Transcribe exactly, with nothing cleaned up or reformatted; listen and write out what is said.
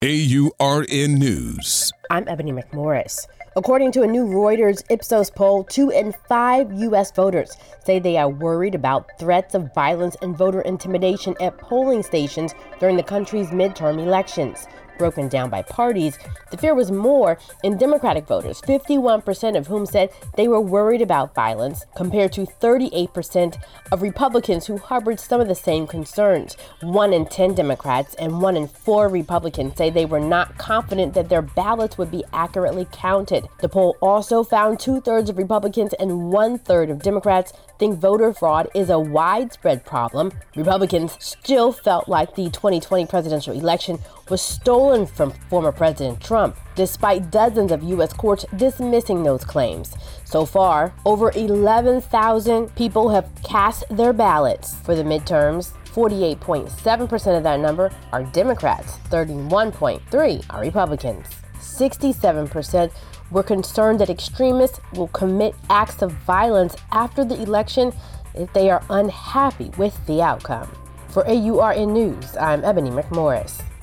A U R N News. I'm Ebony McMorris. According to a new Reuters Ipsos poll, two in five U S voters say they are worried about threats of violence and voter intimidation at polling stations during the country's midterm elections. Broken down by parties, the fear was more in Democratic voters, fifty-one percent of whom said they were worried about violence, compared to thirty-eight percent of Republicans who harbored some of the same concerns. One in ten Democrats and one in four Republicans say they were not confident that their ballots would be accurately counted. The poll also found two-thirds of Republicans and one-third of Democrats think voter fraud is a widespread problem. Republicans still felt like the twenty twenty presidential election was stolen from former President Trump, despite dozens of U S courts dismissing those claims. So far, over eleven thousand people have cast their ballots for the midterms. forty-eight point seven percent of that number are Democrats, thirty-one point three percent are Republicans. sixty-seven percent were concerned that extremists will commit acts of violence after the election if they are unhappy with the outcome. For A U R N News, I'm Ebony McMorris.